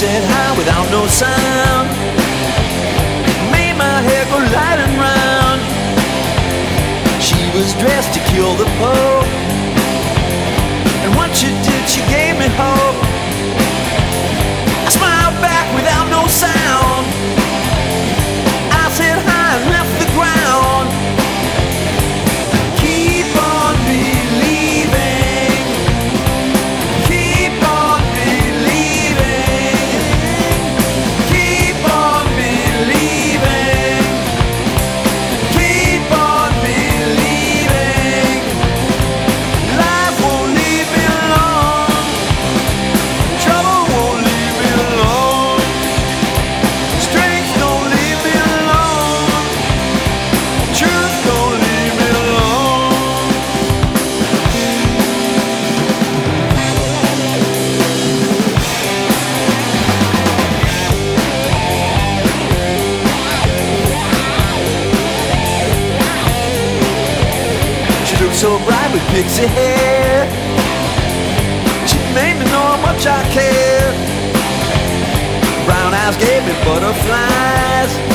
said hi without no sound, made my hair go light and round. She was dressed to kill the Pope, and what she did, she gave me hope. I smiled back without no sound. I said hi and left the ground. Keep on believing, keep on believing, keep on believing, keep on believing. Life won't leave me alone, trouble won't leave me alone, strength don't leave me alone, truth don't leave me alone. She looked so bright with pixie hair, she made me know how much I cared. Brown eyes gave me butterflies,